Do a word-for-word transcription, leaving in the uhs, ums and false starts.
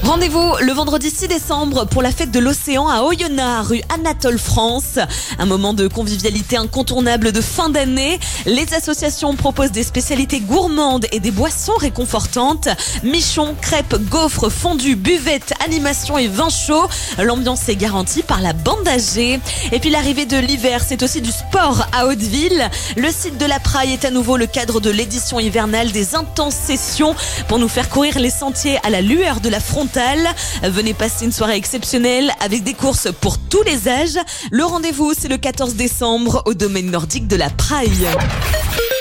Rendez-vous le vendredi six décembre pour la fête de l'océan à Oyonnax, rue Anatole France. Un moment de convivialité incontournable de fin d'année. Les associations proposent des spécialités gourmandes et des boissons réconfortantes. Michons, crêpes, gaufres, fondus, buvettes, animations et vin chaud. L'ambiance est garantie par la bande âgée. Et puis l'arrivée de l'hiver, c'est aussi du sport à Hauteville. Le site de la Praille est à nouveau le cadre de l'édition hivernale des intenses sessions pour nous faire courir les sentiers à la lueur de la frontale. Venez passer une soirée exceptionnelle avec des courses pour tous les âges. Le rendez-vous, c'est le quatorze décembre au domaine nordique de la Praille.